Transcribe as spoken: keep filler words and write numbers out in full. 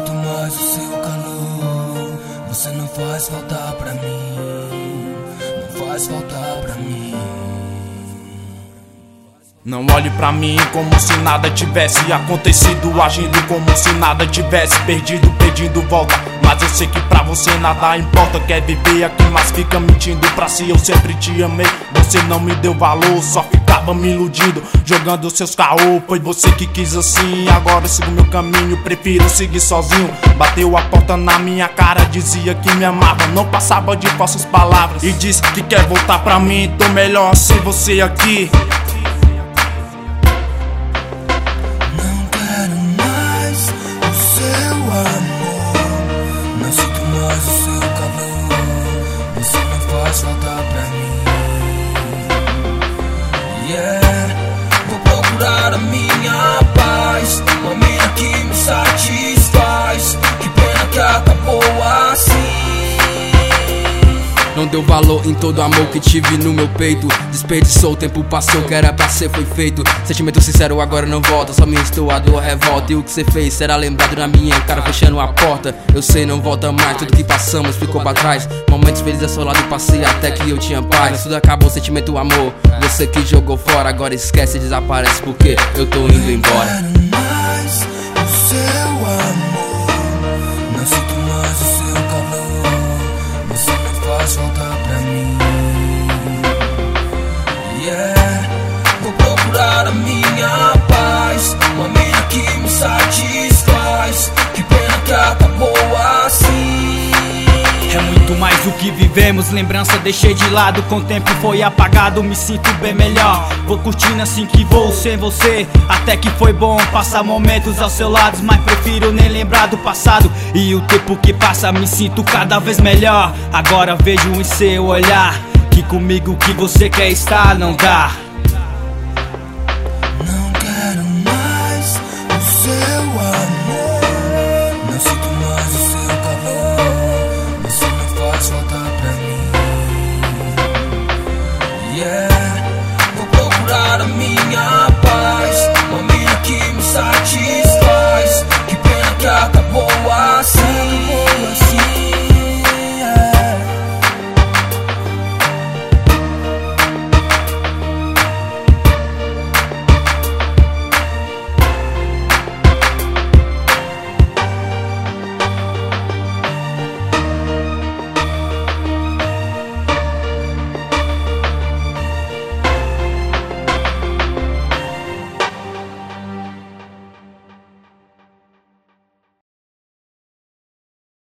sinto mais o seu calor. Você não faz falta pra mim, não faz falta pra mim. Não olhe pra mim como se nada tivesse acontecido, agindo como se nada tivesse perdido, pedindo volta. Mas eu sei que pra você nada importa. Quer viver aqui, mas fica mentindo pra si. Eu sempre te amei, você não me deu valor, só ficava me iludindo, jogando seus caô. Foi você que quis assim, agora eu sigo meu caminho, prefiro seguir sozinho. Bateu a porta na minha cara, dizia que me amava, não passava de falsas palavras, e disse que quer voltar pra mim. Tô melhor sem você aqui. Volta pra mim, yeah. Vou procurar a minha paz, uma mina que me satisfaz. Que pena que acabou assim. Não deu valor em todo o amor que tive no meu peito. Desperdiçou, o tempo passou, o que era pra ser foi feito. Sentimento sincero agora não volta, só me estou a dor, revolta. E o que cê fez será lembrado na minha cara, fechando a porta. Eu sei, não volta mais, tudo que passamos ficou pra trás. Momentos felizes ao seu lado passei até que eu tinha paz. Tudo acabou, sentimento, amor, você que jogou fora. Agora esquece e desaparece porque eu tô indo embora. Não quero mais o seu amor, não sinto mais o seu calor. Você não faz falta pra mim, yeah. Vou procurar a minha paz, uma mina que me satisfaz. Que pena que acabou assim. É muito mais o que vivemos, lembrança deixei de lado. Com o tempo foi apagado, me sinto bem melhor. Vou curtindo assim que vou sem você. Até que foi bom passar momentos ao seu lado, mas prefiro nem lembrar do passado. E o tempo que passa me sinto cada vez melhor. Agora vejo em seu olhar que comigo o que você quer estar não dá. Não quero mais o seu amor, não sinto mais o seu calor. Você não faz falta pra mim, yeah. Vou procurar a minha paz, uma mina que me satisfaz. Que pena que acabou